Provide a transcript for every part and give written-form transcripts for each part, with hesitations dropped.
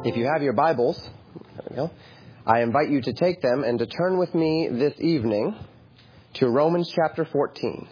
If you have your Bibles, there we go, I invite you to take them and to turn with me this evening to Romans chapter 14.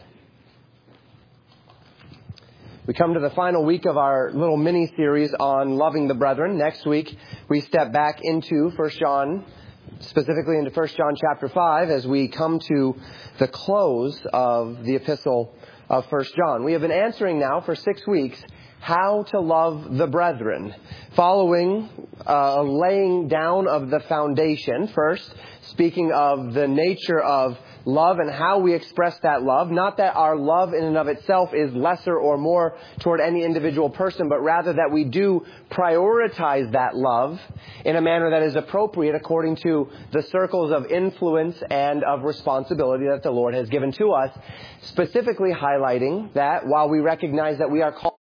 We come to the final week of our little mini-series on loving the brethren. Next week, we step back into 1 John, specifically into 1 John chapter 5, as we come to the close of the epistle of 1 John. We have been answering now for 6 weeks how to love the brethren, following a laying down of the foundation. First, speaking of the nature of love and how we express that love. Not that our love in and of itself is lesser or more toward any individual person, but rather that we do prioritize that love in a manner that is appropriate according to the circles of influence and of responsibility that the Lord has given to us, specifically highlighting that while we recognize that we are called,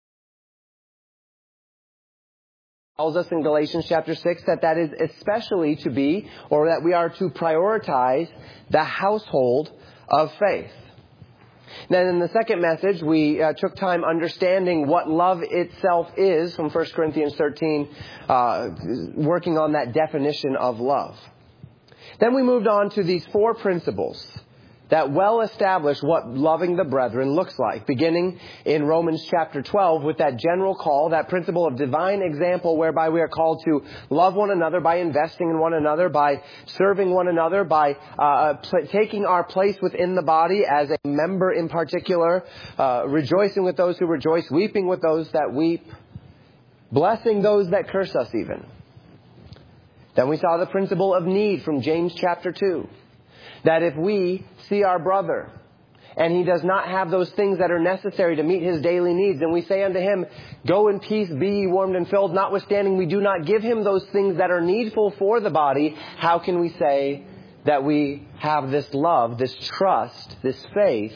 tells us in Galatians chapter 6 that is especially to be, or that we are to prioritize the household of faith. Then in the second message, we took time understanding what love itself is from 1 Corinthians 13, working on that definition of love. Then we moved on to these 4 principles that well establish what loving the brethren looks like, beginning in Romans chapter 12 with that general call, that principle of divine example whereby we are called to love one another by investing in one another, by serving one another, by taking our place within the body as a member in particular, rejoicing with those who rejoice, weeping with those that weep, blessing those that curse us even. Then we saw the principle of need from James chapter 2. That if we see our brother and he does not have those things that are necessary to meet his daily needs, and we say unto him, go in peace, be ye warmed and filled, notwithstanding we do not give him those things that are needful for the body, how can we say that we have this love, this trust, this faith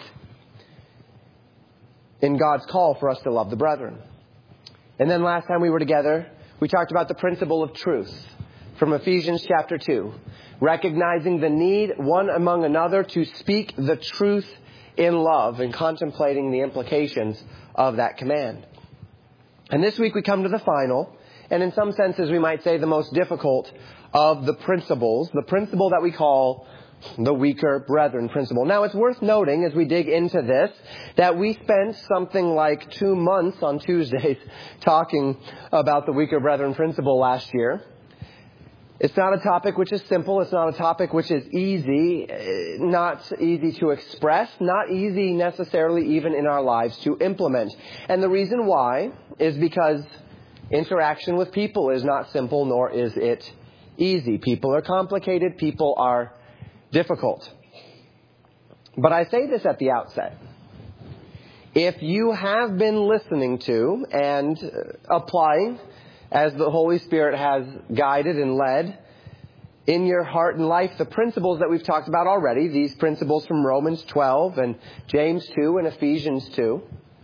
in God's call for us to love the brethren? And then last time we were together, we talked about the principle of truth from Ephesians chapter 2. Recognizing the need one among another to speak the truth in love and contemplating the implications of that command. And this week we come to the final, and in some senses we might say the most difficult of the principles, the principle that we call the weaker brethren principle. Now it's worth noting as we dig into this that we spent something like 2 months on Tuesdays talking about the weaker brethren principle last year. It's not a topic which is simple. It's not a topic which is easy, not easy to express, not easy necessarily even in our lives to implement. And the reason why is because interaction with people is not simple, nor is it easy. People are complicated. People are difficult. But I say this at the outset. If you have been listening to and applying as the Holy Spirit has guided and led in your heart and life, the principles that we've talked about already, these principles from Romans 12 and James 2 and Ephesians 2.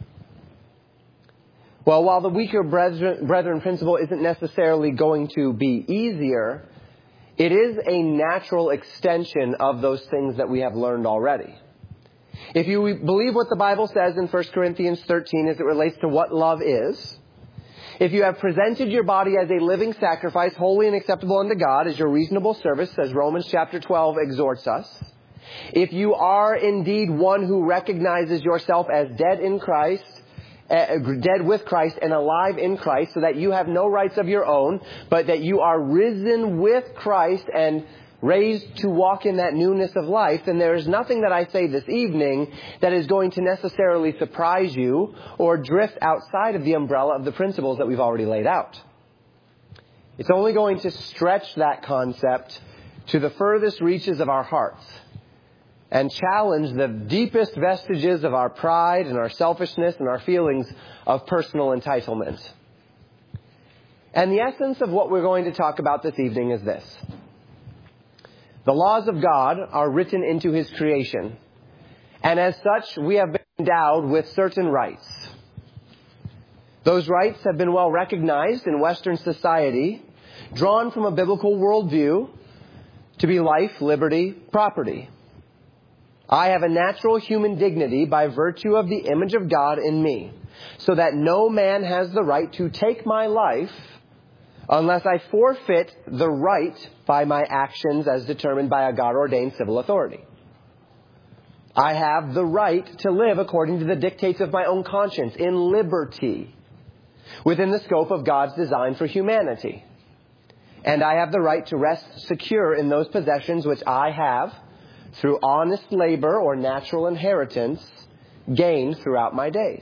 Well, while the weaker brethren principle isn't necessarily going to be easier, it is a natural extension of those things that we have learned already. If you believe what the Bible says in 1 Corinthians 13 as it relates to what love is, if you have presented your body as a living sacrifice, holy and acceptable unto God, as your reasonable service, as Romans chapter 12 exhorts us, if you are indeed one who recognizes yourself as dead in Christ, dead with Christ and alive in Christ, so that you have no rights of your own, but that you are risen with Christ and raised to walk in that newness of life, then there is nothing that I say this evening that is going to necessarily surprise you or drift outside of the umbrella of the principles that we've already laid out. It's only going to stretch that concept to the furthest reaches of our hearts and challenge the deepest vestiges of our pride and our selfishness and our feelings of personal entitlement. And the essence of what we're going to talk about this evening is this. The laws of God are written into His creation, and as such, we have been endowed with certain rights. Those rights have been well recognized in Western society, drawn from a biblical worldview to be life, liberty, property. I have a natural human dignity by virtue of the image of God in me, so that no man has the right to take my life unless I forfeit the right by my actions as determined by a God-ordained civil authority. I have the right to live according to the dictates of my own conscience in liberty within the scope of God's design for humanity. And I have the right to rest secure in those possessions which I have, through honest labor or natural inheritance, gained throughout my days.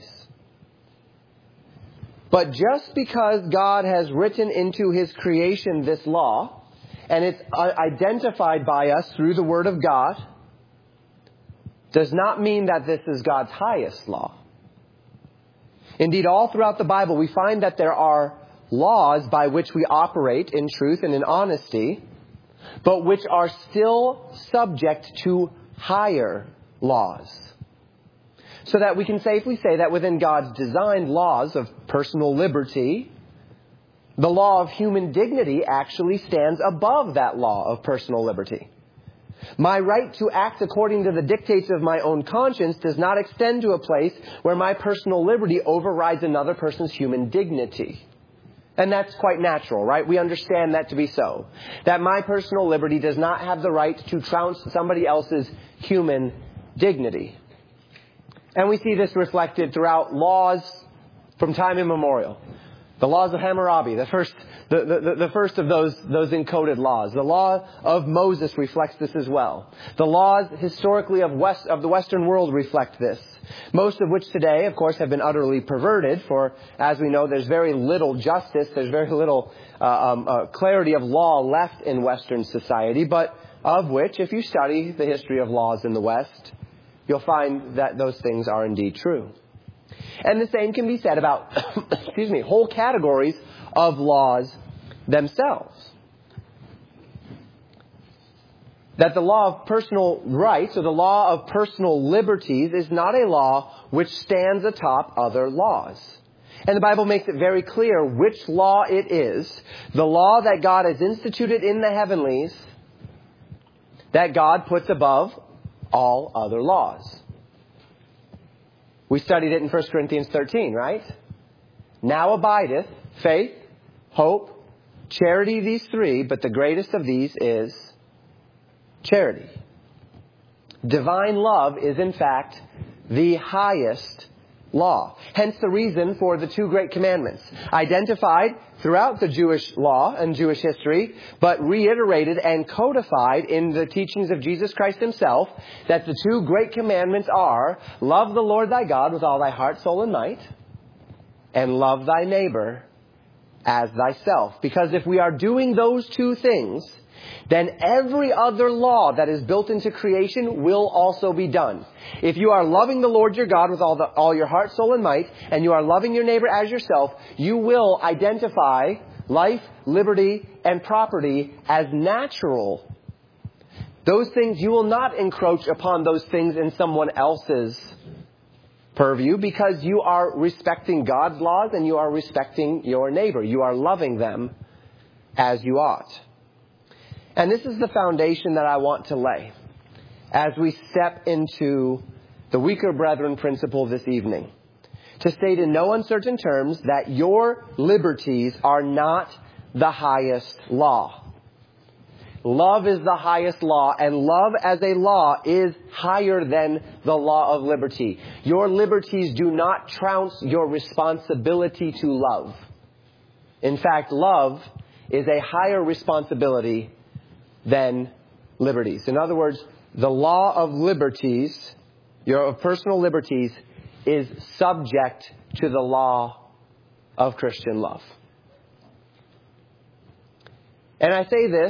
But just because God has written into His creation this law, and it's identified by us through the Word of God, does not mean that this is God's highest law. Indeed, all throughout the Bible, we find that there are laws by which we operate in truth and in honesty, but which are still subject to higher laws. So that we can safely say that within God's designed laws of personal liberty, the law of human dignity actually stands above that law of personal liberty. My right to act according to the dictates of my own conscience does not extend to a place where my personal liberty overrides another person's human dignity. And that's quite natural, right? We understand that to be so. That my personal liberty does not have the right to trounce somebody else's human dignity. And we see this reflected throughout laws from time immemorial. The laws of Hammurabi, the first of those encoded laws. The law of Moses reflects this as well. The laws historically of the Western world reflect this. Most of which today, of course, have been utterly perverted. For, as we know, there's very little justice. There's very little clarity of law left in Western society. But of which, if you study the history of laws in the West, you'll find that those things are indeed true. And the same can be said about, whole categories of laws themselves. That the law of personal rights or the law of personal liberties is not a law which stands atop other laws. And the Bible makes it very clear which law it is, the law that God has instituted in the heavenlies, that God puts above all other laws. We studied it in 1 Corinthians 13, right? Now abideth faith, hope, charity, these three, but the greatest of these is charity. Divine love is, in fact, the highest law. Hence the reason for the two great commandments, identified throughout the Jewish law and Jewish history, but reiterated and codified in the teachings of Jesus Christ Himself, that the two great commandments are, love the Lord thy God with all thy heart, soul, and might, and love thy neighbor as thyself. Because if we are doing those two things, then every other law that is built into creation will also be done. If you are loving the Lord your God with all your heart, soul, and might, and you are loving your neighbor as yourself, you will identify life, liberty, and property as natural. Those things, you will not encroach upon those things in someone else's purview, because you are respecting God's laws and you are respecting your neighbor. You are loving them as you ought. And this is the foundation that I want to lay as we step into the weaker brethren principle this evening. To state in no uncertain terms that your liberties are not the highest law. Love is the highest law, and love as a law is higher than the law of liberty. Your liberties do not trounce your responsibility to love. In fact, love is a higher responsibility than liberties. In other words, the law of liberties, your personal liberties, is subject to the law of Christian love. And I say this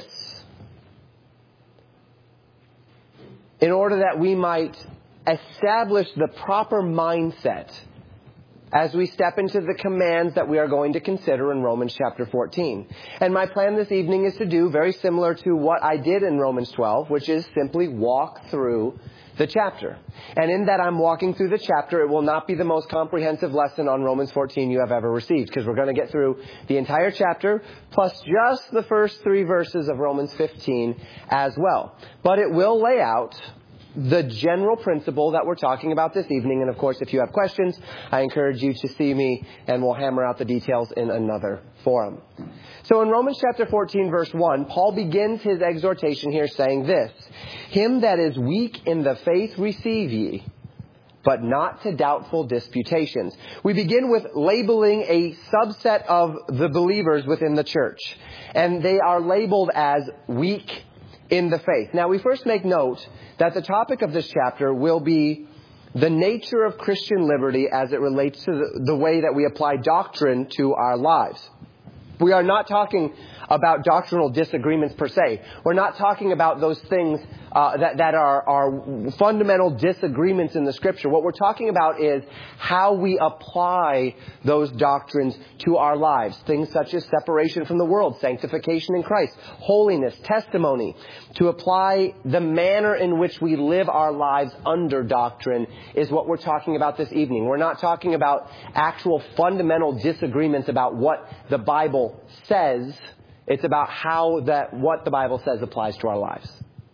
in order that we might establish the proper mindset as we step into the commands that we are going to consider in Romans chapter 14. And my plan this evening is to do very similar to what I did in Romans 12, which is simply walk through the chapter. And in that I'm walking through the chapter, it will not be the most comprehensive lesson on Romans 14 you have ever received, because we're going to get through the entire chapter, plus just the first 3 verses of Romans 15 as well. But it will lay out the general principle that we're talking about this evening. And of course, if you have questions, I encourage you to see me and we'll hammer out the details in another forum. So in Romans chapter 14, verse 1, Paul begins his exhortation here saying this: "Him that is weak in the faith receive ye, but not to doubtful disputations." We begin with labeling a subset of the believers within the church. And they are labeled as weak in the faith. Now, we first make note that the topic of this chapter will be the nature of Christian liberty as it relates to the way that we apply doctrine to our lives. We are not talking about doctrinal disagreements per se. We're not talking about those things that are fundamental disagreements in the Scripture. What we're talking about is how we apply those doctrines to our lives. Things such as separation from the world, sanctification in Christ, holiness, testimony. To apply the manner in which we live our lives under doctrine is what we're talking about this evening. We're not talking about actual fundamental disagreements about what the Bible says. It's about what the Bible says applies to our lives.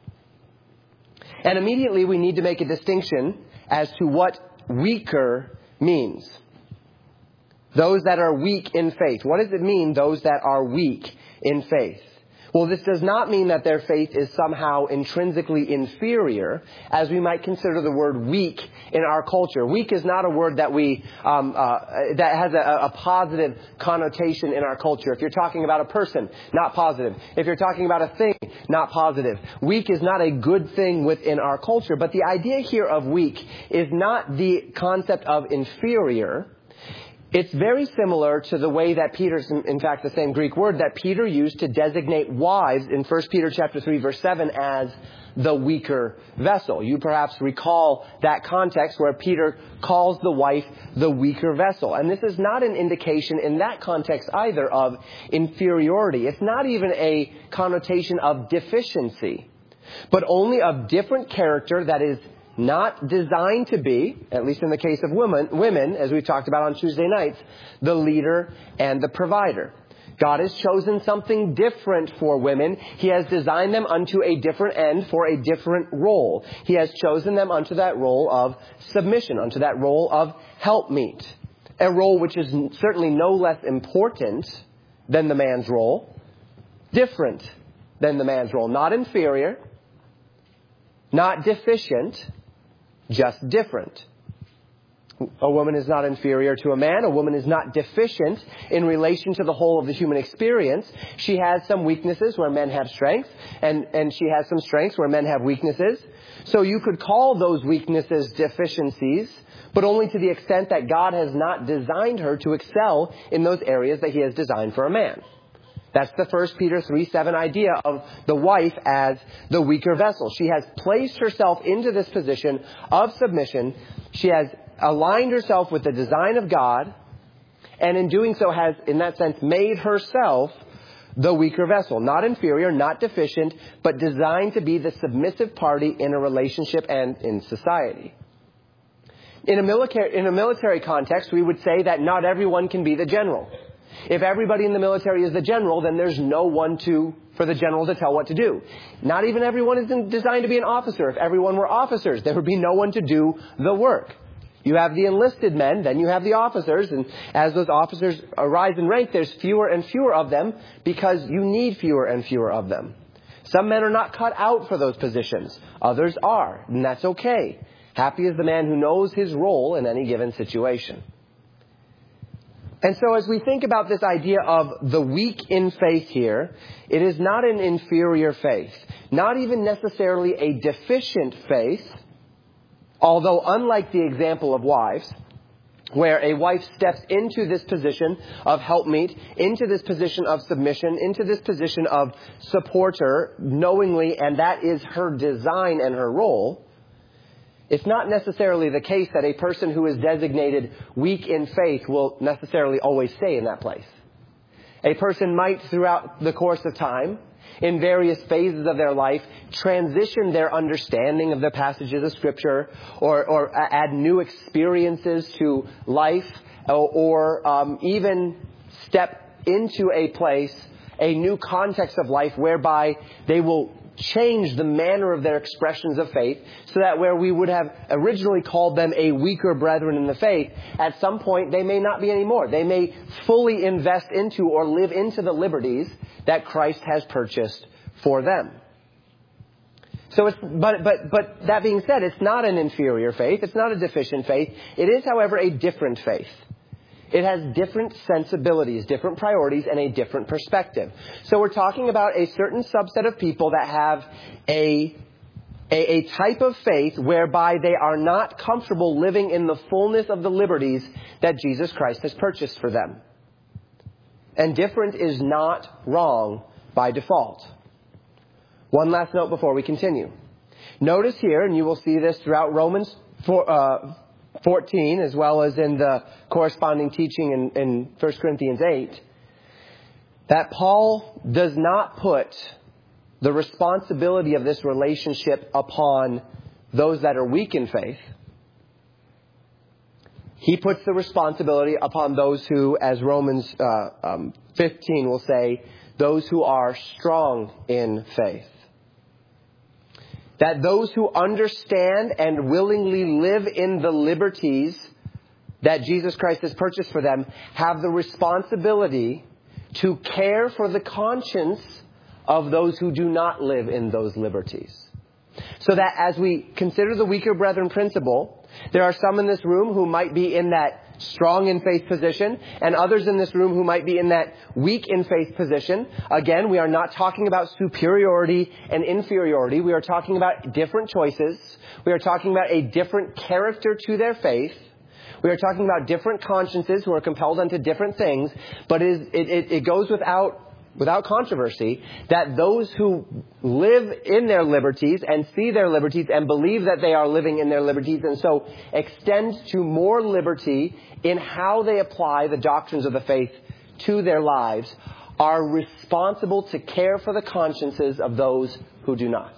And immediately we need to make a distinction as to what weaker means. Those that are weak in faith. What does it mean, those that are weak in faith? Well, this does not mean that their faith is somehow intrinsically inferior, as we might consider the word weak in our culture. Weak is not a word that that has a positive connotation in our culture. If you're talking about a person, not positive. If you're talking about a thing, not positive. Weak is not a good thing within our culture. But the idea here of weak is not the concept of inferior. It's very similar to the way that Peter's, in fact, the same Greek word that Peter used to designate wives in 1 Peter chapter 3, verse 7 as the weaker vessel. You perhaps recall that context where Peter calls the wife the weaker vessel. And this is not an indication in that context either of inferiority. It's not even a connotation of deficiency, but only of different character that is not designed to be, at least in the case of women, as we've talked about on Tuesday nights, the leader and the provider. God has chosen something different for women. He has designed them unto a different end for a different role. He has chosen them unto that role of submission, unto that role of helpmeet. A role which is certainly no less important than the man's role, different than the man's role, not inferior, not deficient, just different. A woman is not inferior to a man. A woman is not deficient in relation to the whole of the human experience. She has some weaknesses where men have strengths, and she has some strengths where men have weaknesses. So you could call those weaknesses deficiencies, but only to the extent that God has not designed her to excel in those areas that He has designed for a man. That's the 1 Peter 3:7 idea of the wife as the weaker vessel. She has placed herself into this position of submission. She has aligned herself with the design of God, and in doing so has, in that sense, made herself the weaker vessel. Not inferior, not deficient, but designed to be the submissive party in a relationship and in society. In a military context, we would say that not everyone can be the general. If everybody in the military is the general, then there's no one for the general to tell what to do. Not even everyone is designed to be an officer. If everyone were officers, there would be no one to do the work. You have the enlisted men, then you have the officers, and as those officers rise in rank, there's fewer and fewer of them because you need fewer and fewer of them. Some men are not cut out for those positions. Others are, and that's okay. Happy is the man who knows his role in any given situation. And so as we think about this idea of the weak in faith here, it is not an inferior faith, not even necessarily a deficient faith, although unlike the example of wives, where a wife steps into this position of helpmeet, into this position of submission, into this position of supporter knowingly, and that is her design and her role. It's not necessarily the case that a person who is designated weak in faith will necessarily always stay in that place. A person might, throughout the course of time, in various phases of their life, transition their understanding of the passages of Scripture or add new experiences to life or even step into a place, a new context of life whereby they will change the manner of their expressions of faith so that where we would have originally called them a weaker brethren in the faith, at some point they may not be anymore. They may fully invest into or live into the liberties that Christ has purchased for them. So but that being said, it's not an inferior faith. It's not a deficient faith. It is, however, a different faith. It has different sensibilities, different priorities, and a different perspective. So we're talking about a certain subset of people that have a type of faith whereby they are not comfortable living in the fullness of the liberties that Jesus Christ has purchased for them. And different is not wrong by default. One last note before we continue. Notice here, and you will see this throughout Romans 14, as well as in the corresponding teaching in 1 Corinthians 8, that Paul does not put the responsibility of this relationship upon those that are weak in faith. He puts the responsibility upon those who, as Romans 15 will say, those who are strong in faith. That those who understand and willingly live in the liberties that Jesus Christ has purchased for them have the responsibility to care for the conscience of those who do not live in those liberties. So that as we consider the weaker brethren principle, there are some in this room who might be in that strong in faith position, and others in this room who might be in that weak in faith position. Again, we are not talking about superiority and inferiority. We are talking about different choices. We are talking about a different character to their faith. We are talking about different consciences who are compelled unto different things. But it goes without controversy that those who live in their liberties and see their liberties and believe that they are living in their liberties and so extend to more liberty in how they apply the doctrines of the faith to their lives are responsible to care for the consciences of those who do not.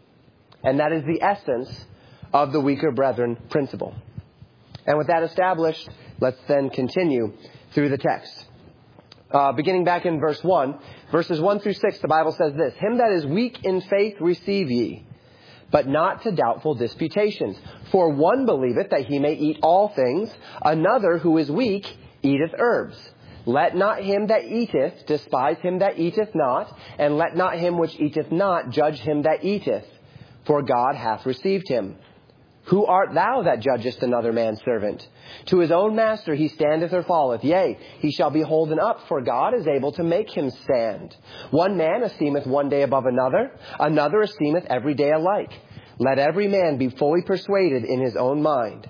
And that is the essence of the weaker brethren principle. And with that established, let's then continue through the text. Beginning back in verse 1, verses 1 through 6, the Bible says this: Him that is weak in faith receive ye, but not to doubtful disputations. For one believeth that he may eat all things, another who is weak eateth herbs. Let not him that eateth despise him that eateth not, and let not him which eateth not judge him that eateth, for God hath received him. Who art thou that judgest another man's servant? To his own master he standeth or falleth. Yea, he shall be holden up, for God is able to make him stand. One man esteemeth one day above another, another esteemeth every day alike. Let every man be fully persuaded in his own mind.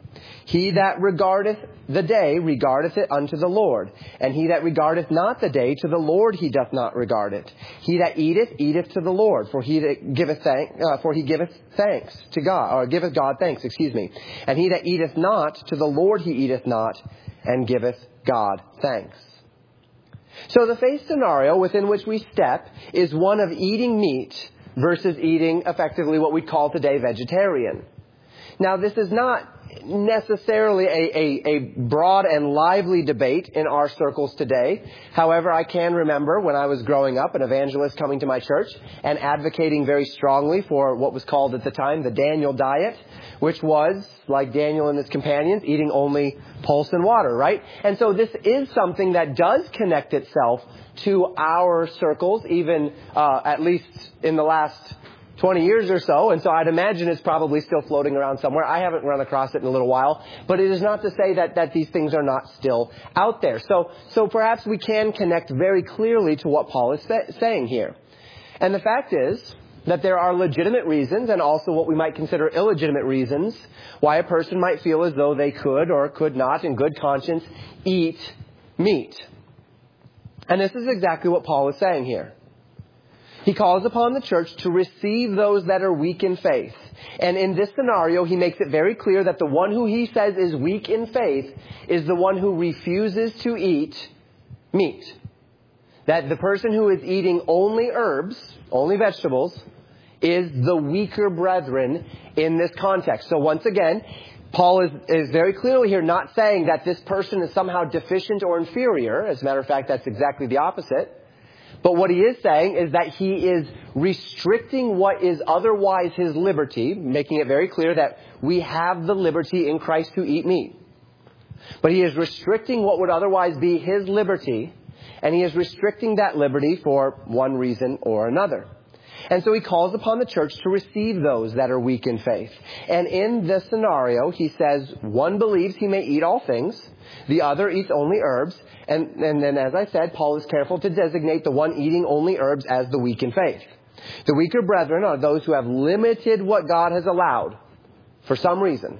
He that regardeth the day regardeth it unto the Lord, and he that regardeth not the day to the Lord he doth not regard it. He that eateth eateth to the Lord, for he giveth thanks to God, or giveth God thanks, And he that eateth not to the Lord he eateth not, and giveth God thanks. So the faith scenario within which we step is one of eating meat versus eating effectively what we call today vegetarian. Now, this is not necessarily a broad and lively debate in our circles today. However, I can remember when I was growing up, an evangelist coming to my church and advocating very strongly for what was called at the time the Daniel diet, which was, like Daniel and his companions, eating only pulse and water, right? And so this is something that does connect itself to our circles, even at least in the last 20 years or so, and so I'd imagine it's probably still floating around somewhere. I haven't run across it in a little while, but it is not to say that these things are not still out there. So perhaps we can connect very clearly to what Paul is saying here. And the fact is that there are legitimate reasons and also what we might consider illegitimate reasons why a person might feel as though they could or could not, in good conscience, eat meat. And this is exactly what Paul is saying here. He calls upon the church to receive those that are weak in faith. And in this scenario, he makes it very clear that the one who he says is weak in faith is the one who refuses to eat meat. That the person who is eating only herbs, only vegetables, is the weaker brethren in this context. So once again, Paul is very clearly here not saying that this person is somehow deficient or inferior. As a matter of fact, that's exactly the opposite. But what he is saying is that he is restricting what is otherwise his liberty, making it very clear that we have the liberty in Christ to eat meat. But he is restricting what would otherwise be his liberty, and he is restricting that liberty for one reason or another. And so he calls upon the church to receive those that are weak in faith. And in this scenario, he says, one believes he may eat all things, the other eats only herbs. And then, as I said, Paul is careful to designate the one eating only herbs as the weak in faith. The weaker brethren are those who have limited what God has allowed for some reason.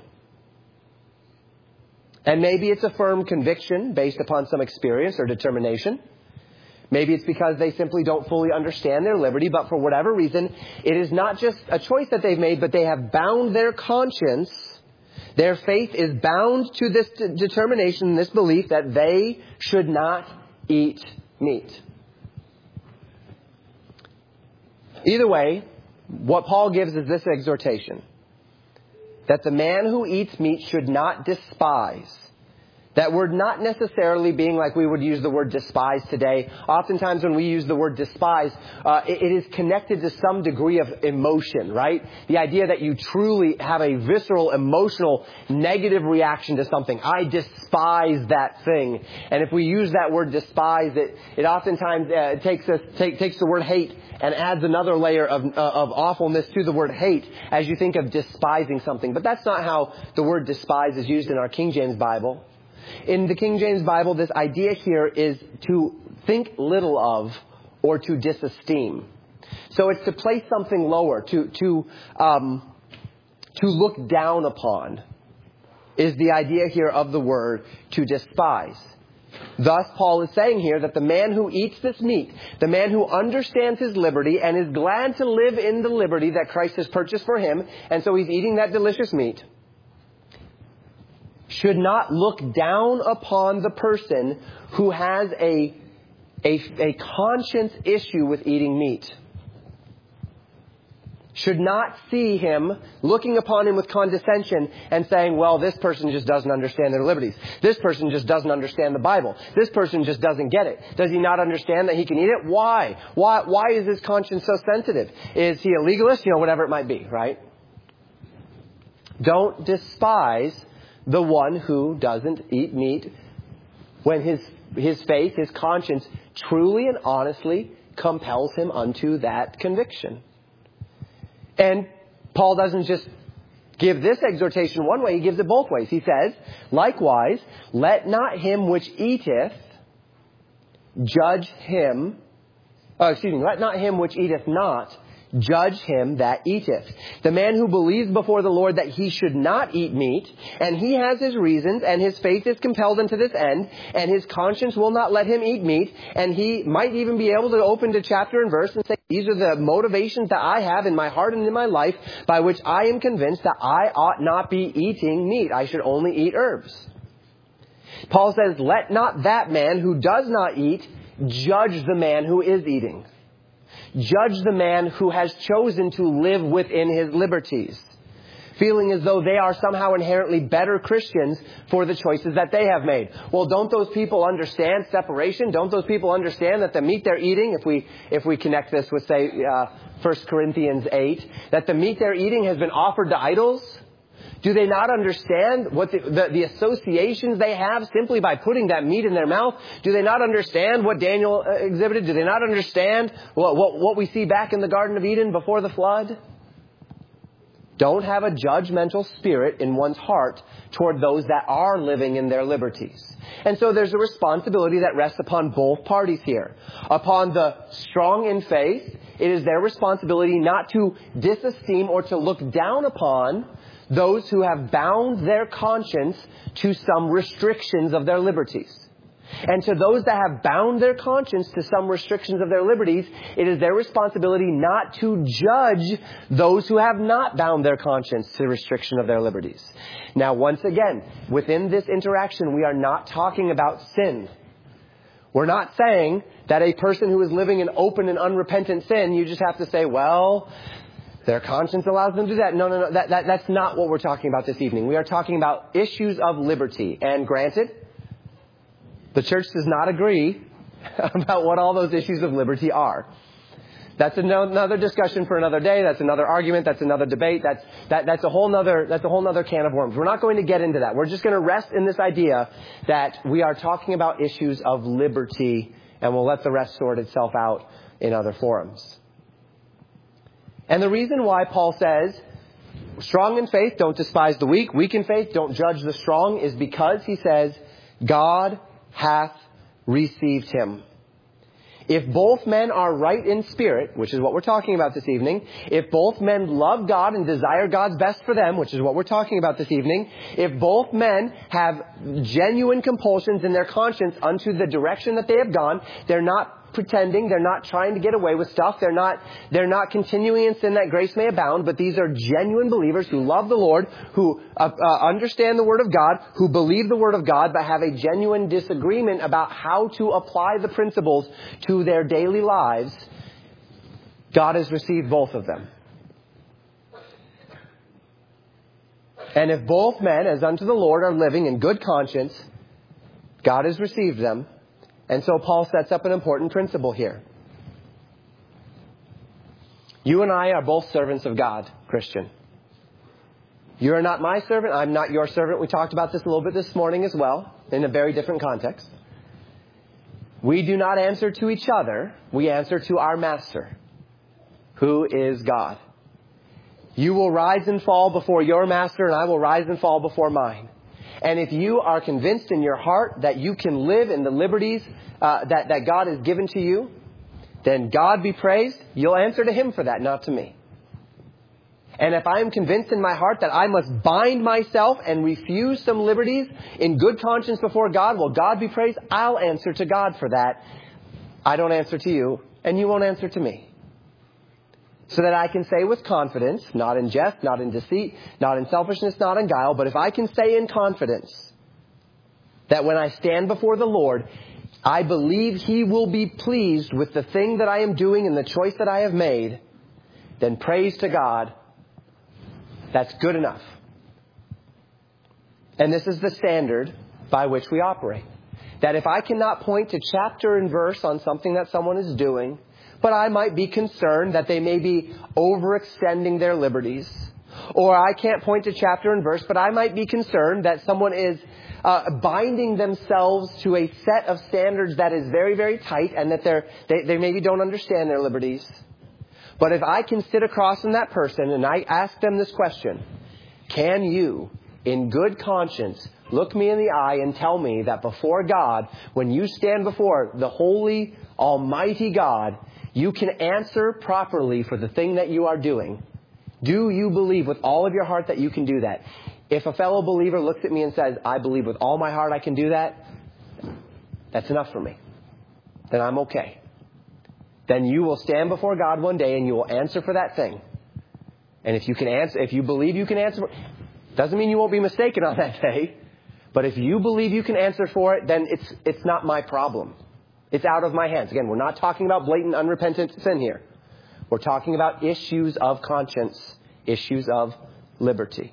And maybe it's a firm conviction based upon some experience or determination. Maybe it's because they simply don't fully understand their liberty, but for whatever reason, it is not just a choice that they've made, but they have bound their conscience. Their faith is bound to this determination, this belief that they should not eat meat. Either way, what Paul gives is this exhortation, that the man who eats meat should not despise. That word not necessarily being like we would use the word despise today. Oftentimes when we use the word despise, it is connected to some degree of emotion, right? The idea that you truly have a visceral, emotional, negative reaction to something. I despise that thing. And if we use that word despise, it oftentimes takes the word hate and adds another layer of awfulness to the word hate as you think of despising something. But that's not how the word despise is used in our King James Bible. In the King James Bible, this idea here is to think little of or to disesteem. So it's to place something lower, to look down upon is the idea here of the word to despise. Thus, Paul is saying here that the man who eats this meat, the man who understands his liberty and is glad to live in the liberty that Christ has purchased for him, and so he's eating that delicious meat, should not look down upon the person who has a conscience issue with eating meat. Should not see him, looking upon him with condescension and saying, well, this person just doesn't understand their liberties. This person just doesn't understand the Bible. This person just doesn't get it. Does he not understand that he can eat it? Why? Why is his conscience so sensitive? Is he a legalist? Whatever it might be, right? Don't despise the one who doesn't eat meat when his faith, his conscience, truly and honestly compels him unto that conviction. And Paul doesn't just give this exhortation one way, he gives it both ways. He says, likewise, let not him which eateth judge him, let not him which eateth not judge him that eateth. The man who believes before the Lord that he should not eat meat, and he has his reasons, and his faith is compelled unto this end, and his conscience will not let him eat meat, and he might even be able to open to chapter and verse and say, these are the motivations that I have in my heart and in my life by which I am convinced that I ought not be eating meat. I should only eat herbs. Paul says, let not that man who does not eat judge the man who is eating. Judge the man who has chosen to live within his liberties, feeling as though they are somehow inherently better Christians for the choices that they have made. Well, don't those people understand separation? Don't those people understand that the meat they're eating, if we connect this with, say, 1 Corinthians 8, that the meat they're eating has been offered to idols? Do they not understand what the associations they have simply by putting that meat in their mouth? Do they not understand what Daniel exhibited? Do they not understand what we see back in the Garden of Eden before the flood? Don't have a judgmental spirit in one's heart toward those that are living in their liberties. And so there's a responsibility that rests upon both parties here. Upon the strong in faith, it is their responsibility not to disesteem or to look down upon those who have bound their conscience to some restrictions of their liberties. And to those that have bound their conscience to some restrictions of their liberties, it is their responsibility not to judge those who have not bound their conscience to the restriction of their liberties. Now, once again, within this interaction, we are not talking about sin. We're not saying that a person who is living in open and unrepentant sin, you just have to say, well, their conscience allows them to do that. No. That's not what we're talking about this evening. We are talking about issues of liberty. And granted, the church does not agree about what all those issues of liberty are. That's another discussion for another day. That's another argument. That's another debate. That's a whole nother can of worms. We're not going to get into that. We're just going to rest in this idea that we are talking about issues of liberty, and we'll let the rest sort itself out in other forums. And the reason why Paul says, strong in faith, don't despise the weak. Weak in faith, don't judge the strong, is because he says, God hath received him. If both men are right in spirit, which is what we're talking about this evening, if both men love God and desire God's best for them, which is what we're talking about this evening, if both men have genuine compulsions in their conscience unto the direction that they have gone, they're not pretending, they're not trying to get away with stuff, they're not continuing in sin that grace may abound, but these are genuine believers who love the Lord, who understand the Word of God, who believe the Word of God, but have a genuine disagreement about how to apply the principles to their daily lives. God has received both of them. And if both men, as unto the Lord, are living in good conscience, God has received them. And so Paul sets up an important principle here. You and I are both servants of God, Christian. You are not my servant. I'm not your servant. We talked about this a little bit this morning as well, in a very different context. We do not answer to each other. We answer to our master, who is God. You will rise and fall before your master, and I will rise and fall before mine. And if you are convinced in your heart that you can live in the liberties that God has given to you, then God be praised. You'll answer to him for that, not to me. And if I am convinced in my heart that I must bind myself and refuse some liberties in good conscience before God, well, God be praised. I'll answer to God for that. I don't answer to you, and you won't answer to me. So that I can say with confidence, not in jest, not in deceit, not in selfishness, not in guile, but if I can say in confidence that when I stand before the Lord, I believe he will be pleased with the thing that I am doing and the choice that I have made, then praise to God. That's good enough. And this is the standard by which we operate. That if I cannot point to chapter and verse on something that someone is doing, but I might be concerned that they may be overextending their liberties. Or I can't point to chapter and verse, but I might be concerned that someone is binding themselves to a set of standards that is very, very tight and that they maybe don't understand their liberties. But if I can sit across from that person and I ask them this question, can you, in good conscience, look me in the eye and tell me that before God, when you stand before the holy, almighty God, you can answer properly for the thing that you are doing? Do you believe with all of your heart that you can do that? If a fellow believer looks at me and says, I believe with all my heart I can do that, that's enough for me. Then I'm okay. Then you will stand before God one day and you will answer for that thing. And if you can answer, if you believe you can answer, doesn't mean you won't be mistaken on that day. But if you believe you can answer for it, then it's not my problem. It's out of my hands. Again, we're not talking about blatant, unrepentant sin here. We're talking about issues of conscience, issues of liberty.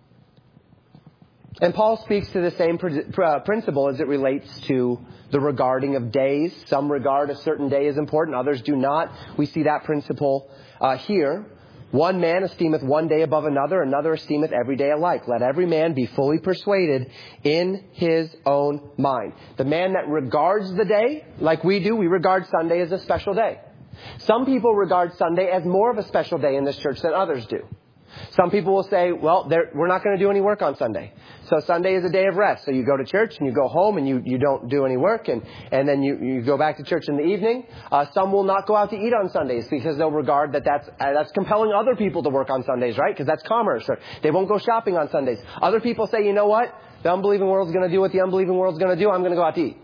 And Paul speaks to the same principle as it relates to the regarding of days. Some regard a certain day as important, others do not. We see that principle here. One man esteemeth one day above another, another esteemeth every day alike. Let every man be fully persuaded in his own mind. The man that regards the day, like we do, we regard Sunday as a special day. Some people regard Sunday as more of a special day in this church than others do. Some people will say, well, we're not going to do any work on Sunday. So Sunday is a day of rest. So you go to church and you go home and you don't do any work and then you go back to church in the evening. Some will not go out to eat on Sundays because they'll regard that's compelling other people to work on Sundays, right? Because that's commerce. Or they won't go shopping on Sundays. Other people say, you know what? The unbelieving world's going to do what the unbelieving world's going to do. I'm going to go out to eat.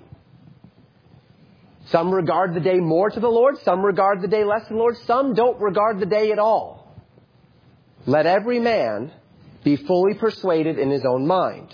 Some regard the day more to the Lord. Some regard the day less to the Lord. Some don't regard the day at all. Let every man be fully persuaded in his own mind.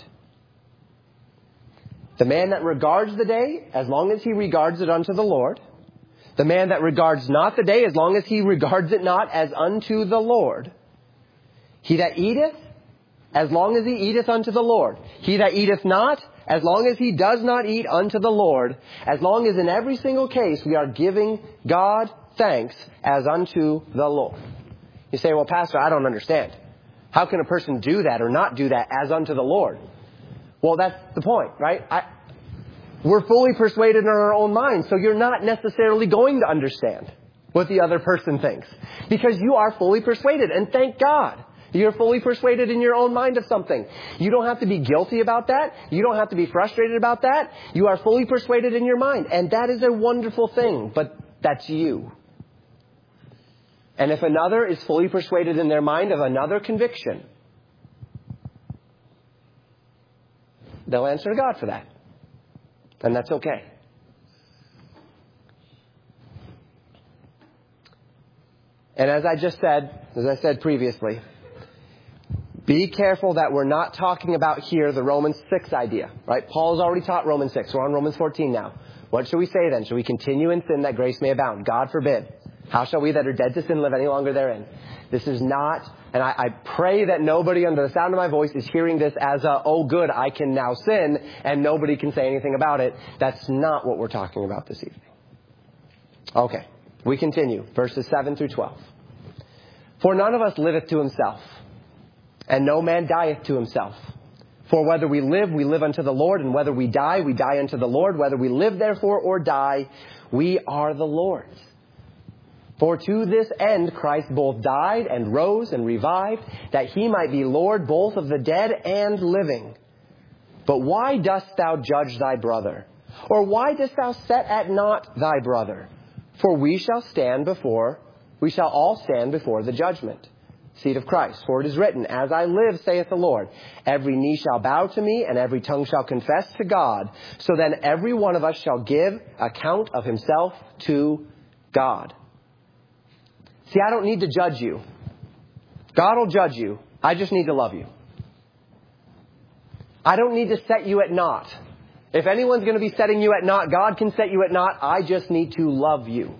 The man that regards the day, as long as he regards it unto the Lord. The man that regards not the day, as long as he regards it not as unto the Lord. He that eateth, as long as he eateth unto the Lord. He that eateth not, as long as he does not eat unto the Lord. As long as in every single case we are giving God thanks as unto the Lord. You say, well, Pastor, I don't understand. How can a person do that or not do that as unto the Lord? Well, that's the point, right? We're fully persuaded in our own mind, so you're not necessarily going to understand what the other person thinks. Because you are fully persuaded, and thank God. You're fully persuaded in your own mind of something. You don't have to be guilty about that. You don't have to be frustrated about that. You are fully persuaded in your mind. And that is a wonderful thing, but that's you. And if another is fully persuaded in their mind of another conviction, they'll answer to God for that. And that's okay. And as I said previously, be careful that we're not talking about here the Romans 6 idea, right? Paul has already taught Romans 6. We're on Romans 14 now. What should we say then? Should we continue in sin that grace may abound? God forbid. How shall we that are dead to sin live any longer therein? This is not, and I pray that nobody under the sound of my voice is hearing this as oh good, I can now sin and nobody can say anything about it. That's not what we're talking about this evening. Okay, we continue. Verses 7 through 12. For none of us liveth to himself, and no man dieth to himself. For whether we live unto the Lord, and whether we die unto the Lord. Whether we live therefore or die, we are the Lord's. For to this end Christ both died and rose and revived, that he might be Lord both of the dead and living. But why dost thou judge thy brother? Or why dost thou set at naught thy brother? For we shall all stand before the judgment seat of Christ. For it is written, As I live, saith the Lord, every knee shall bow to me, and every tongue shall confess to God. So then every one of us shall give account of himself to God. See, I don't need to judge you. God will judge you. I just need to love you. I don't need to set you at naught. If anyone's going to be setting you at naught, God can set you at naught. I just need to love you.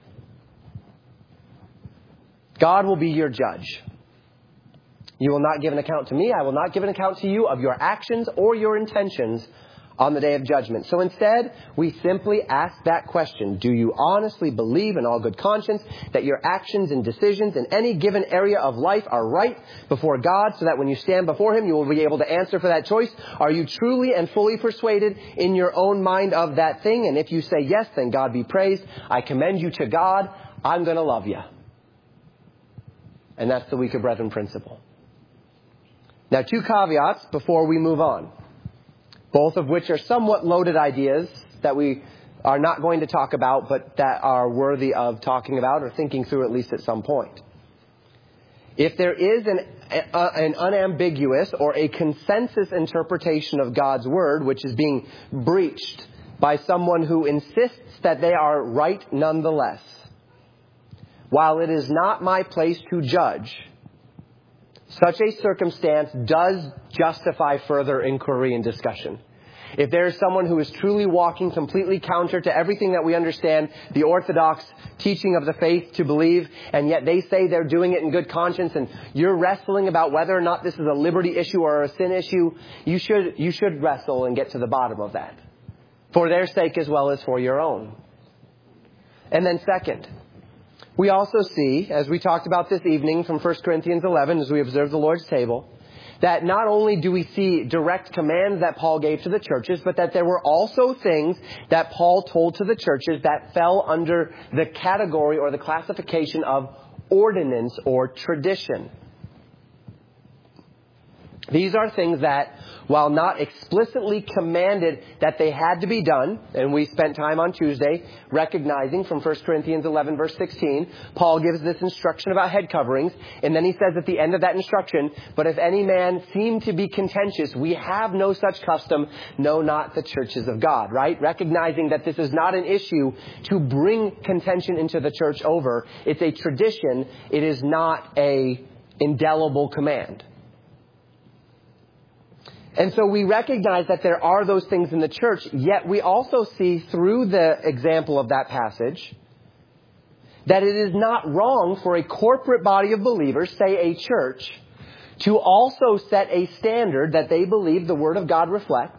God will be your judge. You will not give an account to me. I will not give an account to you of your actions or your intentions on the day of judgment. So instead, we simply ask that question. Do you honestly believe in all good conscience that your actions and decisions in any given area of life are right before God, so that when you stand before him, you will be able to answer for that choice? Are you truly and fully persuaded in your own mind of that thing? And if you say yes, then God be praised. I commend you to God. I'm going to love you. And that's the weaker brethren principle. Now, 2 caveats before we move on, both of which are somewhat loaded ideas that we are not going to talk about, but that are worthy of talking about or thinking through at least at some point. If there is an unambiguous or a consensus interpretation of God's word, which is being breached by someone who insists that they are right nonetheless, while it is not my place to judge, such a circumstance does justify further inquiry and discussion. If there is someone who is truly walking completely counter to everything that we understand the orthodox teaching of the faith to believe, and yet they say they're doing it in good conscience, and you're wrestling about whether or not this is a liberty issue or a sin issue, you should wrestle and get to the bottom of that, for their sake as well as for your own. And then second, we also see, as we talked about this evening from 1 Corinthians 11, as we observe the Lord's table, that not only do we see direct commands that Paul gave to the churches, but that there were also things that Paul told to the churches that fell under the category or the classification of ordinance or tradition. These are things that, while not explicitly commanded that they had to be done, and we spent time on Tuesday recognizing from 1 Corinthians 11 verse 16, Paul gives this instruction about head coverings, and then he says at the end of that instruction, but if any man seem to be contentious, we have no such custom, no, not the churches of God, right? Recognizing that this is not an issue to bring contention into the church over. It's a tradition. It is not a indelible command. And so we recognize that there are those things in the church, yet we also see through the example of that passage that it is not wrong for a corporate body of believers, say a church, to also set a standard that they believe the Word of God reflects,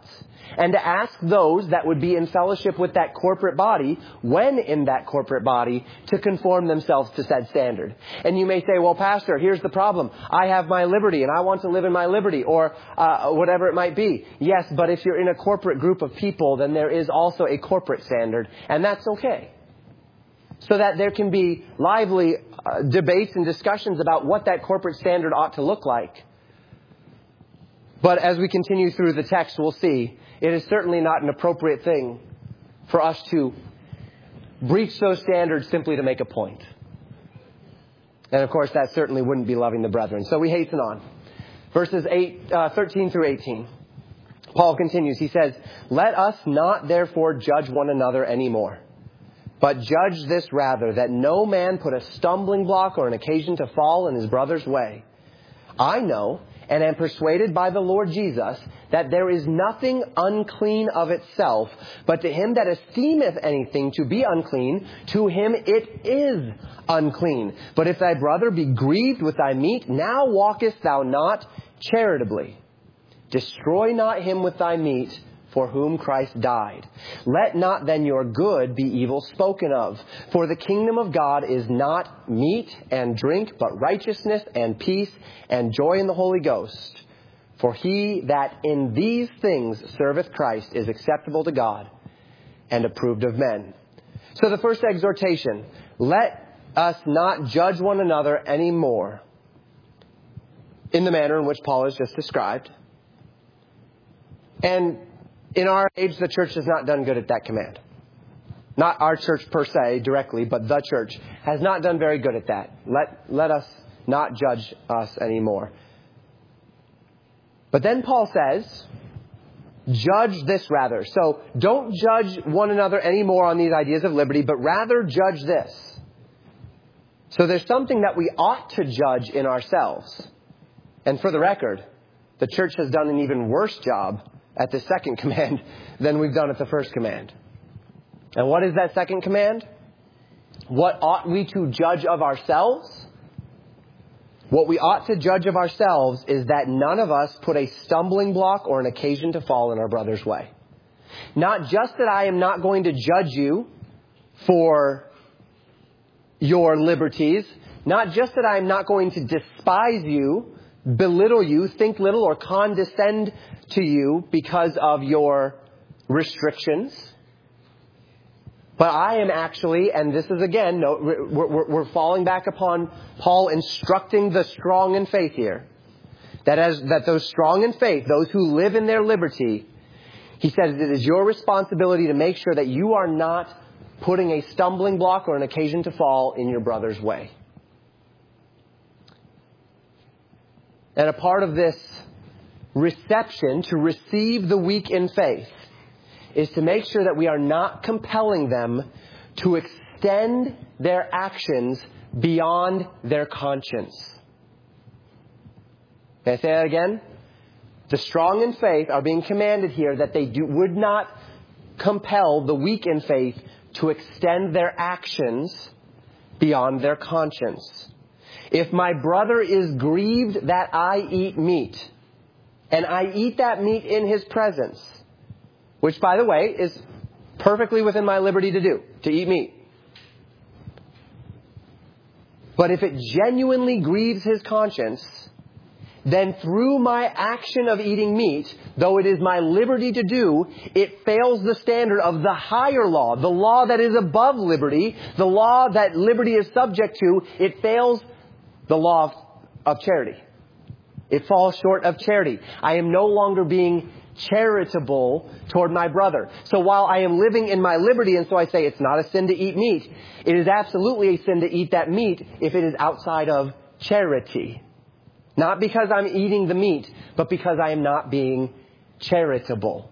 and to ask those that would be in fellowship with that corporate body, when in that corporate body, to conform themselves to said standard. And you may say, well, Pastor, here's the problem. I have my liberty and I want to live in my liberty, or whatever it might be. Yes, but if you're in a corporate group of people, then there is also a corporate standard, and that's okay. So that there can be lively debates and discussions about what that corporate standard ought to look like. But as we continue through the text, we'll see it is certainly not an appropriate thing for us to breach those standards simply to make a point. And of course, that certainly wouldn't be loving the brethren. So we hasten on. Verses 13 through 18. Paul continues. He says, "Let us not therefore judge one another anymore. But judge this rather, that no man put a stumbling block or an occasion to fall in his brother's way. I know and am persuaded by the Lord Jesus that there is nothing unclean of itself, but to him that esteemeth anything to be unclean, to him it is unclean. But if thy brother be grieved with thy meat, now walkest thou not charitably. Destroy not him with thy meat, for whom Christ died. Let not then your good be evil spoken of. For the kingdom of God is not meat and drink, but righteousness and peace and joy in the Holy Ghost. For he that in these things serveth Christ is acceptable to God and approved of men." So the first exhortation, let us not judge one another anymore in the manner in which Paul has just described. And in our age, the church has not done good at that command. Not our church per se directly, but the church has not done very good at that. Let us not judge us anymore. But then Paul says, judge this rather. So don't judge one another anymore on these ideas of liberty, but rather judge this. So there's something that we ought to judge in ourselves. And for the record, the church has done an even worse job at the second command than we've done at the first command. And what is that second command? What ought we to judge of ourselves? What we ought to judge of ourselves is that none of us put a stumbling block or an occasion to fall in our brother's way. Not just that I am not going to judge you for your liberties. Not just that I am not going to despise you, belittle you, think little, or condescend to you because of your restrictions. But I am actually, and this is again, we're falling back upon Paul instructing the strong in faith here. That those strong in faith, those who live in their liberty, he says it is your responsibility to make sure that you are not putting a stumbling block or an occasion to fall in your brother's way. And a part of this reception, to receive the weak in faith, is to make sure that we are not compelling them to extend their actions beyond their conscience. Can I say that again? The strong in faith are being commanded here that they would not compel the weak in faith to extend their actions beyond their conscience. If my brother is grieved that I eat meat, and I eat that meat in his presence, which, by the way, is perfectly within my liberty to do, to eat meat. But if it genuinely grieves his conscience, then through my action of eating meat, though it is my liberty to do, it fails the standard of the higher law, the law that is above liberty, the law that liberty is subject to. It fails the law of charity. It falls short of charity. I am no longer being charitable toward my brother. So while I am living in my liberty, and so I say it's not a sin to eat meat, it is absolutely a sin to eat that meat if it is outside of charity. Not because I'm eating the meat, but because I am not being charitable.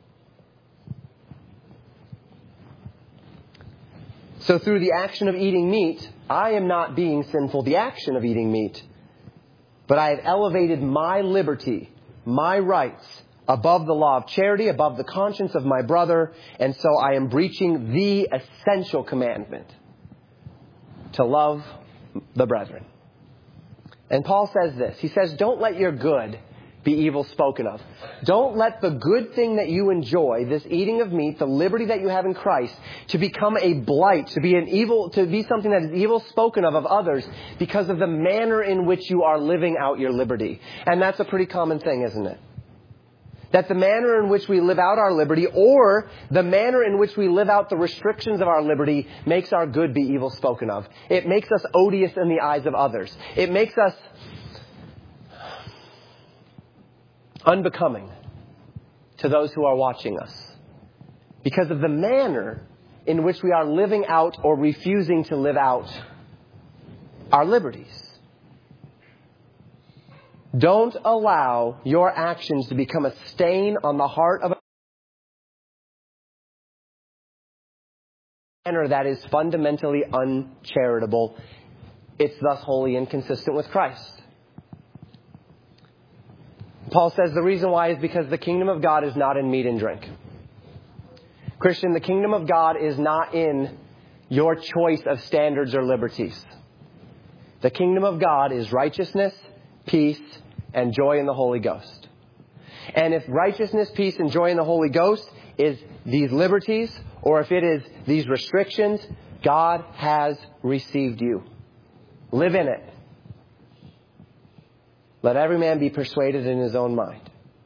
So through the action of eating meat, I am not being sinful, the action of eating meat. But I have elevated my liberty, my rights, above the law of charity, above the conscience of my brother, and so I am breaching the essential commandment to love the brethren. And Paul says this. He says, don't let your good be evil spoken of. Don't let the good thing that you enjoy, this eating of meat, the liberty that you have in Christ, to become a blight, to be something that is evil spoken of others because of the manner in which you are living out your liberty. And that's a pretty common thing, isn't it? That the manner in which we live out our liberty, or the manner in which we live out the restrictions of our liberty, makes our good be evil spoken of. It makes us odious in the eyes of others. It makes us unbecoming to those who are watching us because of the manner in which we are living out or refusing to live out our liberties. Don't allow your actions to become a stain on the heart of a manner that is fundamentally uncharitable. It's thus wholly inconsistent with Christ. Paul says the reason why is because the kingdom of God is not in meat and drink. Christian, the kingdom of God is not in your choice of standards or liberties. The kingdom of God is righteousness, peace, and joy in the Holy Ghost. And if righteousness, peace, and joy in the Holy Ghost is these liberties, or if it is these restrictions, God has received you. Live in it. Let every man be persuaded in his own mind.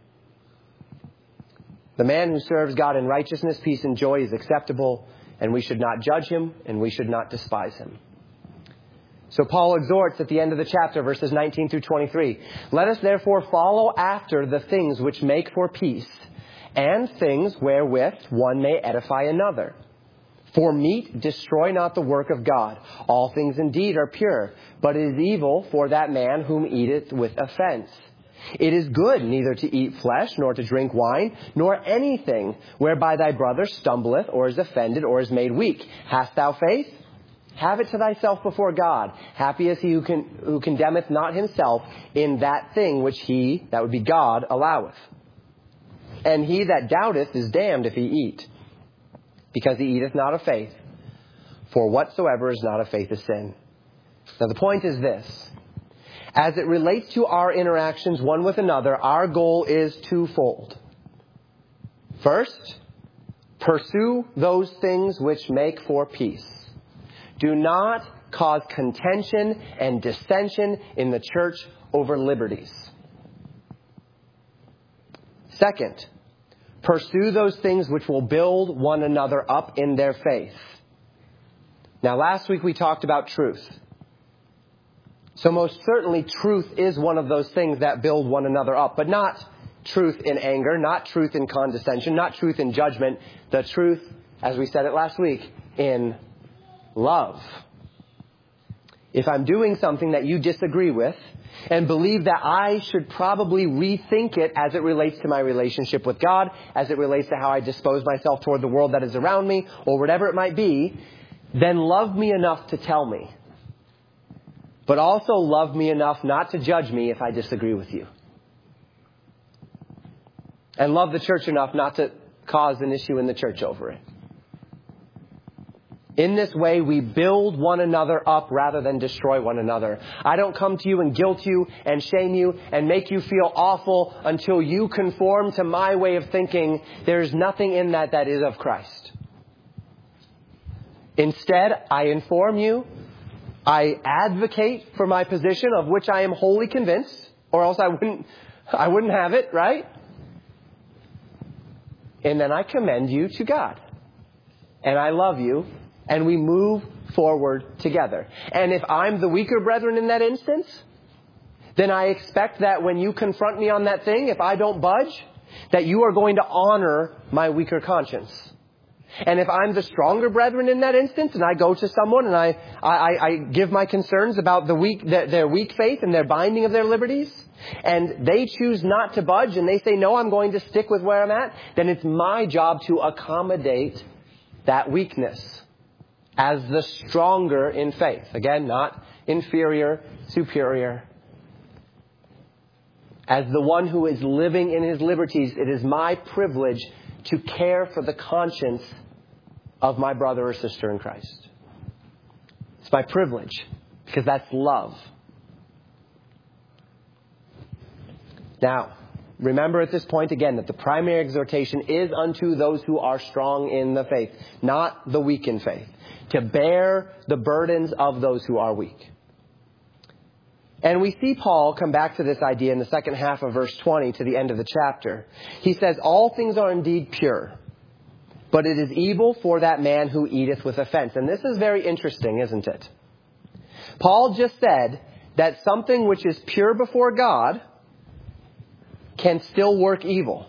The man who serves God in righteousness, peace, and joy is acceptable, and we should not judge him, and we should not despise him. So Paul exhorts at the end of the chapter, verses 19 through 23, let us therefore follow after the things which make for peace, and things wherewith one may edify another. For meat destroy not the work of God. All things indeed are pure, but it is evil for that man whom eateth with offense. It is good neither to eat flesh, nor to drink wine, nor anything whereby thy brother stumbleth, or is offended, or is made weak. Hast thou faith? Have it to thyself before God. Happy is he who condemneth not himself in that thing which he, that would be God, alloweth. And he that doubteth is damned if he eat, because he eateth not of faith. For whatsoever is not of faith is sin. Now the point is this. As it relates to our interactions one with another, our goal is twofold. First, pursue those things which make for peace. Do not cause contention and dissension in the church over liberties. Second, pursue those things which will build one another up in their faith. Now, last week we talked about truth. So most certainly truth is one of those things that build one another up, but not truth in anger, not truth in condescension, not truth in judgment. The truth, as we said it last week, in love. If I'm doing something that you disagree with and believe that I should probably rethink it as it relates to my relationship with God, as it relates to how I dispose myself toward the world that is around me, or whatever it might be, then love me enough to tell me. But also love me enough not to judge me if I disagree with you. And love the church enough not to cause an issue in the church over it. In this way, we build one another up rather than destroy one another. I don't come to you and guilt you and shame you and make you feel awful until you conform to my way of thinking. There's nothing in that is of Christ. Instead, I inform you. I advocate for my position of which I am wholly convinced, or else I wouldn't have it, right? And then I commend you to God. And I love you. And we move forward together. And if I'm the weaker brethren in that instance, then I expect that when you confront me on that thing, if I don't budge, that you are going to honor my weaker conscience. And if I'm the stronger brethren in that instance, and I go to someone and I give my concerns about their weak faith and their binding of their liberties, and they choose not to budge and they say, no, I'm going to stick with where I'm at, then it's my job to accommodate that weakness as the stronger in faith. Again, not inferior, superior. As the one who is living in his liberties, it is my privilege to care for the conscience of my brother or sister in Christ. It's my privilege because that's love. Now, remember at this point again that the primary exhortation is unto those who are strong in the faith, not the weak in faith, to bear the burdens of those who are weak. And we see Paul come back to this idea in the second half of verse 20 to the end of the chapter. He says, all things are indeed pure, but it is evil for that man who eateth with offense. And this is very interesting, isn't it? Paul just said that something which is pure before God can still work evil.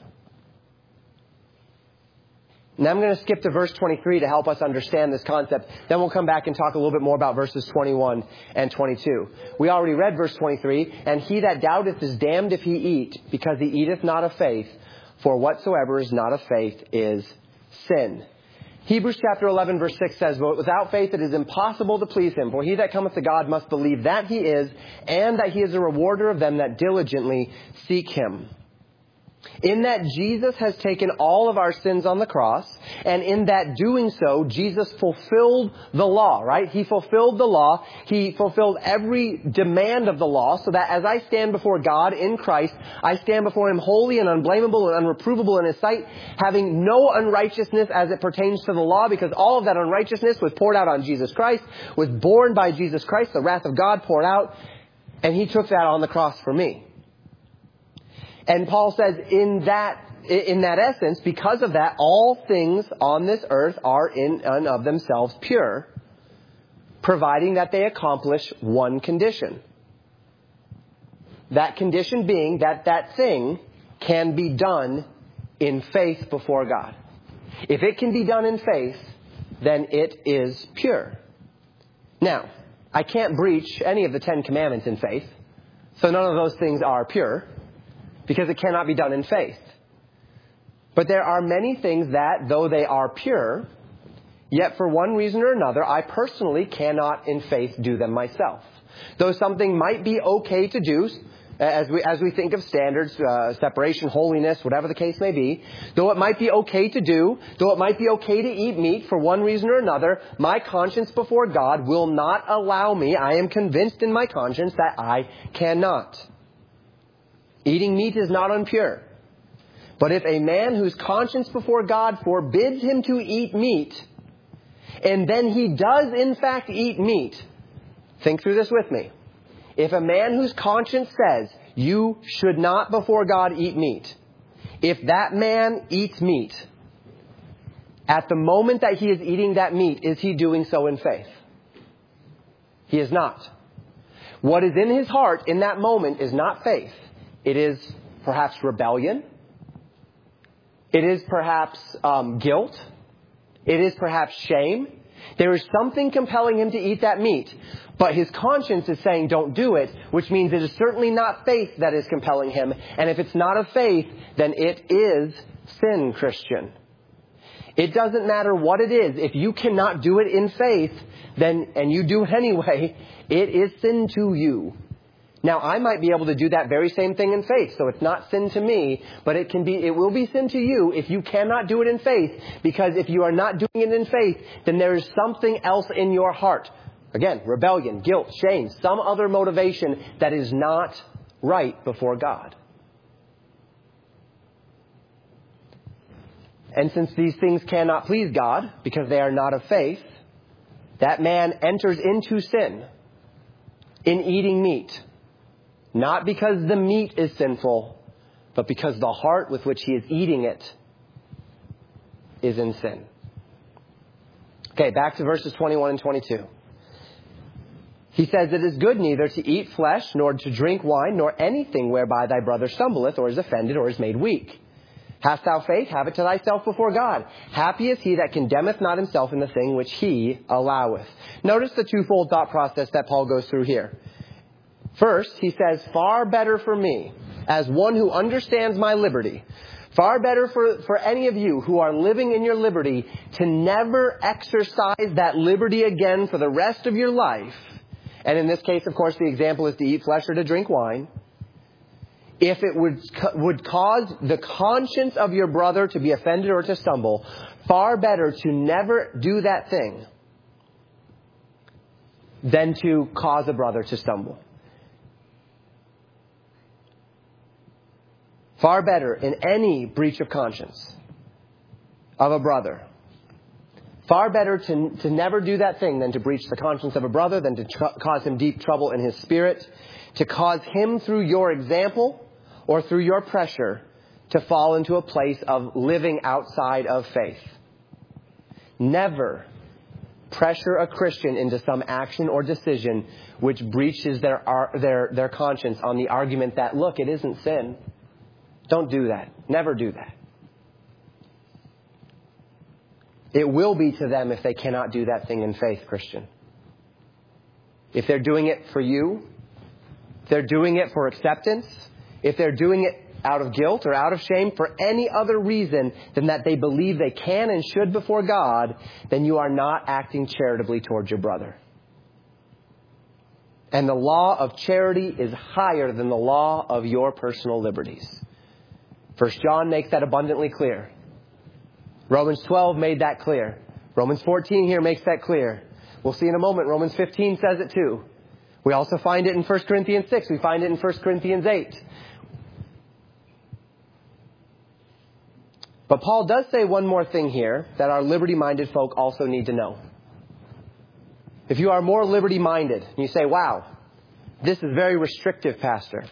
Now I'm going to skip to verse 23 to help us understand this concept. Then we'll come back and talk a little bit more about verses 21 and 22. We already read verse 23. And he that doubteth is damned if he eat, because he eateth not of faith. For whatsoever is not of faith is sin. Hebrews chapter 11 verse 6 says, but without faith it is impossible to please him. For he that cometh to God must believe that he is, and that he is a rewarder of them that diligently seek him. In that Jesus has taken all of our sins on the cross, and in that doing so, Jesus fulfilled the law, right? He fulfilled the law. He fulfilled every demand of the law, so that as I stand before God in Christ, I stand before him holy and unblameable and unreprovable in his sight, having no unrighteousness as it pertains to the law, because all of that unrighteousness was poured out on Jesus Christ, was borne by Jesus Christ, the wrath of God poured out, and he took that on the cross for me. And Paul says in that essence, because of that, all things on this earth are in and of themselves pure, providing that they accomplish one condition. That condition being that that thing can be done in faith before God. If it can be done in faith, then it is pure. Now, I can't breach any of the 10 commandments in faith, so none of those things are pure, because it cannot be done in faith. But there are many things that, though they are pure, yet for one reason or another, I personally cannot in faith do them myself. Though something might be okay to do, as we think of standards, separation, holiness, whatever the case may be, though it might be okay to do, though it might be okay to eat meat for one reason or another, my conscience before God will not allow me, I am convinced in my conscience that I cannot. Eating meat is not impure. But if a man whose conscience before God forbids him to eat meat, and then he does in fact eat meat, think through this with me. If a man whose conscience says, you should not before God eat meat, if that man eats meat, at the moment that he is eating that meat, is he doing so in faith? He is not. What is in his heart in that moment is not faith. It is perhaps rebellion. It is perhaps guilt. It is perhaps shame. There is something compelling him to eat that meat, but his conscience is saying don't do it, which means it is certainly not faith that is compelling him. And if it's not of faith, then it is sin, Christian. It doesn't matter what it is. If you cannot do it in faith, then, and you do it anyway, it is sin to you. Now, I might be able to do that very same thing in faith, so it's not sin to me, but it will be sin to you if you cannot do it in faith, because if you are not doing it in faith, then there is something else in your heart. Again, rebellion, guilt, shame, some other motivation that is not right before God. And since these things cannot please God, because they are not of faith, that man enters into sin in eating meat. Not because the meat is sinful, but because the heart with which he is eating it is in sin. Okay, back to verses 21 and 22. He says, it is good neither to eat flesh, nor to drink wine, nor anything whereby thy brother stumbleth, or is offended, or is made weak. Hast thou faith? Have it to thyself before God. Happy is he that condemneth not himself in the thing which he alloweth. Notice the twofold thought process that Paul goes through here. First, he says, far better for me, as one who understands my liberty, far better for any of you who are living in your liberty to never exercise that liberty again for the rest of your life. And in this case, of course, the example is to eat flesh or to drink wine. If it would cause the conscience of your brother to be offended or to stumble, far better to never do that thing than to cause a brother to stumble. Far better in any breach of conscience of a brother. Far better to never do that thing than to breach the conscience of a brother, than to cause him deep trouble in his spirit, to cause him through your example or through your pressure to fall into a place of living outside of faith. Never pressure a Christian into some action or decision which breaches their conscience on the argument that, look, it isn't sin. Don't do that. Never do that. It will be to them if they cannot do that thing in faith, Christian. If they're doing it for you, if they're doing it for acceptance, if they're doing it out of guilt or out of shame for any other reason than that they believe they can and should before God, then you are not acting charitably towards your brother. And the law of charity is higher than the law of your personal liberties. 1 John makes that abundantly clear. Romans 12 made that clear. Romans 14 here makes that clear. We'll see in a moment. Romans 15 says it too. We also find it in 1 Corinthians 6. We find it in 1 Corinthians 8. But Paul does say one more thing here that our liberty-minded folk also need to know. If you are more liberty-minded, and you say, wow, this is very restrictive, Pastor.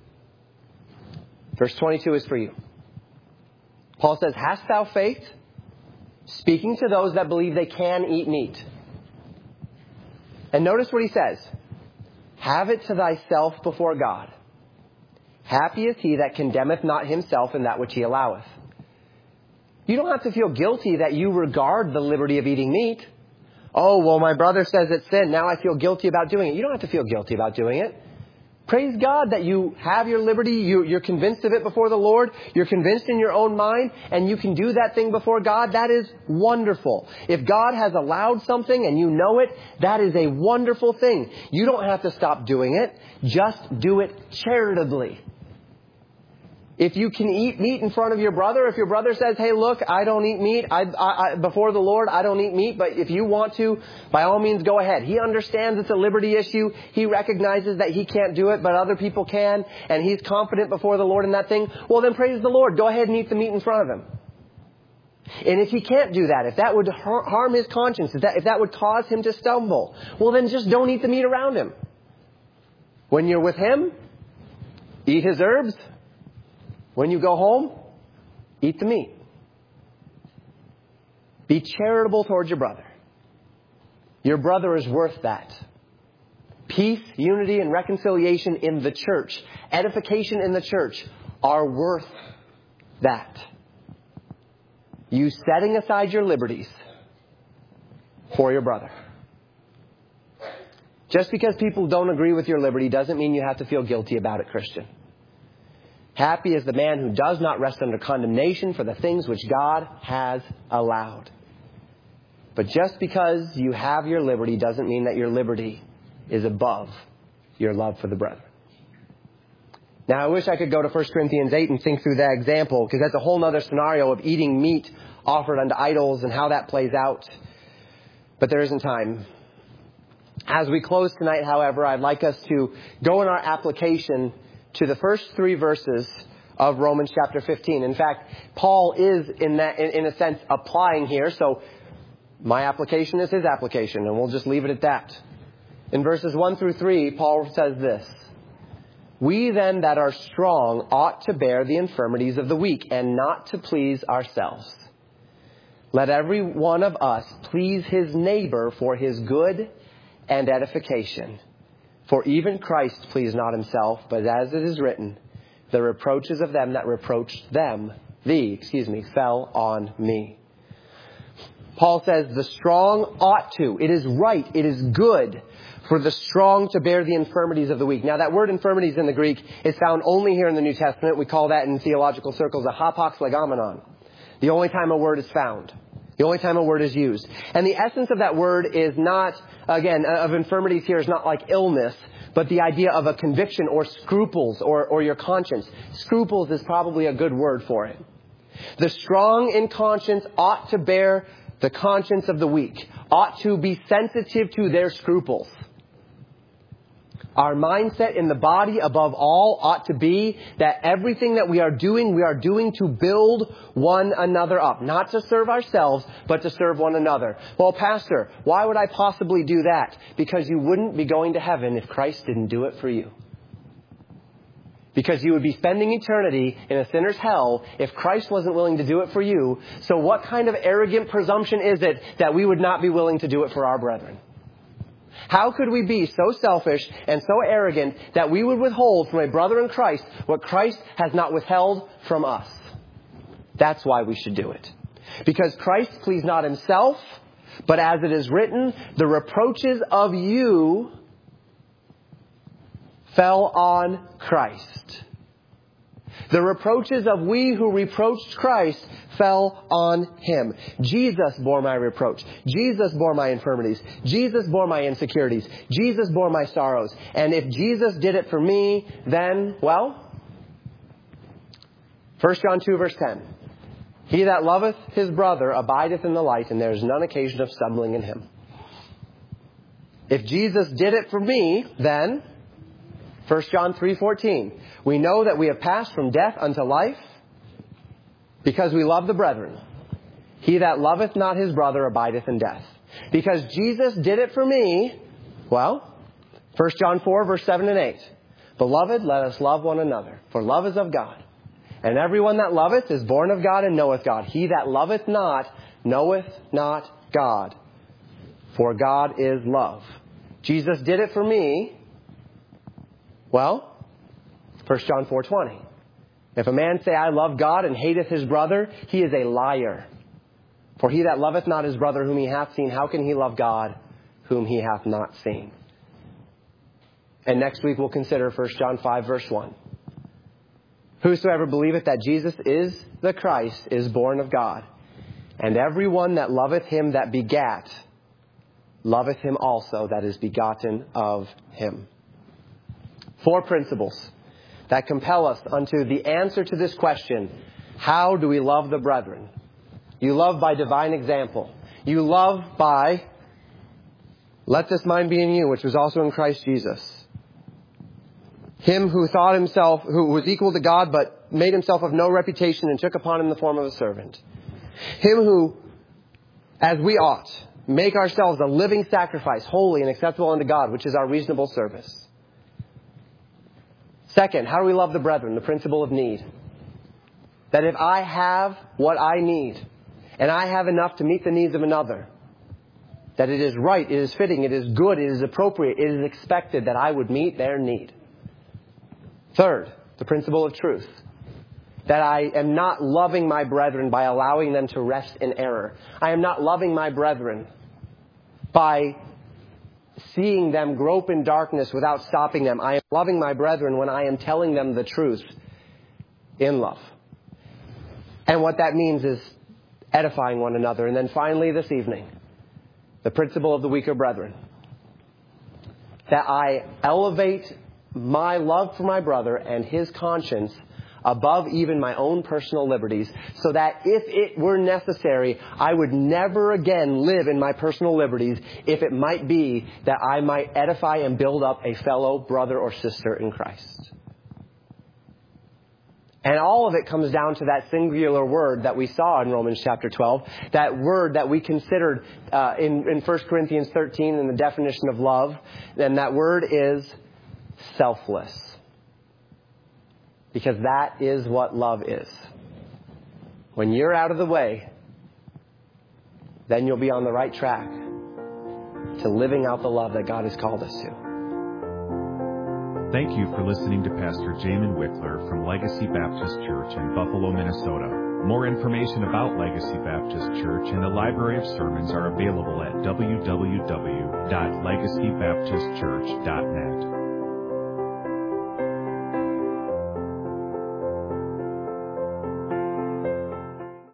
Verse 22 is for you. Paul says, hast thou faith? Speaking to those that believe they can eat meat. And notice what he says. Have it to thyself before God. Happy is he that condemneth not himself in that which he alloweth. You don't have to feel guilty that you regard the liberty of eating meat. Oh, well, my brother says it's sin. Now I feel guilty about doing it. You don't have to feel guilty about doing it. Praise God that you have your liberty. You're convinced of it before the Lord. You're convinced in your own mind, and you can do that thing before God. That is wonderful. If God has allowed something and you know it, that is a wonderful thing. You don't have to stop doing it. Just do it charitably. If you can eat meat in front of your brother, if your brother says, hey, look, I don't eat meat. Before the Lord, I don't eat meat. But if you want to, by all means, go ahead. He understands it's a liberty issue. He recognizes that he can't do it, but other people can. And he's confident before the Lord in that thing. Well, then praise the Lord. Go ahead and eat the meat in front of him. And if he can't do that, if that would harm his conscience, if that would cause him to stumble, well, then just don't eat the meat around him. When you're with him, eat his herbs. When you go home, eat the meat. Be charitable towards your brother. Your brother is worth that. Peace, unity, and reconciliation in the church, edification in the church are worth that. You setting aside your liberties for your brother. Just because people don't agree with your liberty doesn't mean you have to feel guilty about it, Christian. Happy is the man who does not rest under condemnation for the things which God has allowed. But just because you have your liberty doesn't mean that your liberty is above your love for the brethren. Now, I wish I could go to 1 Corinthians 8 and think through that example, because that's a whole other scenario of eating meat offered unto idols and how that plays out. But there isn't time. As we close tonight, however, I'd like us to go in our application to the first 3 verses of Romans chapter 15. In fact, Paul is in a sense applying here. So my application is his application, and we'll just leave it at that. In verses 1 through 3, Paul says this. We then that are strong ought to bear the infirmities of the weak and not to please ourselves. Let every one of us please his neighbor for his good and edification. For even Christ pleased not himself, but as it is written, the reproaches of them that reproached fell on me. Paul says the strong ought to. It is right. It is good for the strong to bear the infirmities of the weak. Now, that word infirmities in the Greek is found only here in the New Testament. We call that in theological circles a hapax legomenon. The only time a word is found. The only time a word is used. And the essence of that word is not, again, of infirmities here is not like illness, but the idea of a conviction or scruples or your conscience. Scruples is probably a good word for it. The strong in conscience ought to bear the conscience of the weak, ought to be sensitive to their scruples. Our mindset in the body above all ought to be that everything that we are doing to build one another up. Not to serve ourselves, but to serve one another. Well, Pastor, why would I possibly do that? Because you wouldn't be going to heaven if Christ didn't do it for you. Because you would be spending eternity in a sinner's hell if Christ wasn't willing to do it for you. So what kind of arrogant presumption is it that we would not be willing to do it for our brethren? How could we be so selfish and so arrogant that we would withhold from a brother in Christ what Christ has not withheld from us? That's why we should do it. Because Christ pleased not himself, but as it is written, the reproaches of you fell on Christ. The reproaches of we who reproached Christ fell on him. Jesus bore my reproach. Jesus bore my infirmities. Jesus bore my insecurities. Jesus bore my sorrows. And if Jesus did it for me, then, well, 1 John 2 verse 10. He that loveth his brother abideth in the light, and there is none occasion of stumbling in him. If Jesus did it for me, then 1 John 3:14. We know that we have passed from death unto life because we love the brethren. He that loveth not his brother abideth in death. Because Jesus did it for me, well, 1 John 4 verse 7 and 8. Beloved, let us love one another, for love is of God. And everyone that loveth is born of God and knoweth God. He that loveth not knoweth not God, for God is love. Jesus did it for me. Well, 1 John 4:20. If a man say, I love God, and hateth his brother, he is a liar. For he that loveth not his brother whom he hath seen, how can he love God whom he hath not seen? And next week we'll consider 1 John 5 verse 1. Whosoever believeth that Jesus is the Christ is born of God. And every one that loveth him that begat, loveth him also that is begotten of him. 4 principles that compel us unto the answer to this question. How do we love the brethren? You love by divine example. You love by, let this mind be in you, which was also in Christ Jesus. Him who thought himself, who was equal to God, but made himself of no reputation and took upon him the form of a servant. Him who, as we ought, make ourselves a living sacrifice, holy and acceptable unto God, which is our reasonable service. Second, how do we love the brethren? The principle of need. That if I have what I need, and I have enough to meet the needs of another, that it is right, it is fitting, it is good, it is appropriate, it is expected that I would meet their need. Third, the principle of truth. That I am not loving my brethren by allowing them to rest in error. I am not loving my brethren by seeing them grope in darkness without stopping them. I am loving my brethren when I am telling them the truth in love. And what that means is edifying one another. And then finally this evening, the principle of the weaker brethren. That I elevate my love for my brother and his conscience above even my own personal liberties, so that if it were necessary, I would never again live in my personal liberties if it might be that I might edify and build up a fellow brother or sister in Christ. And all of it comes down to that singular word that we saw in Romans chapter 12, that word that we considered in 1 Corinthians 13 in the definition of love, and that word is selfless. Because that is what love is. When you're out of the way, then you'll be on the right track to living out the love that God has called us to. Thank you for listening to Pastor Jamin Wickler from Legacy Baptist Church in Buffalo, Minnesota. More information about Legacy Baptist Church and the library of sermons are available at www.legacybaptistchurch.net.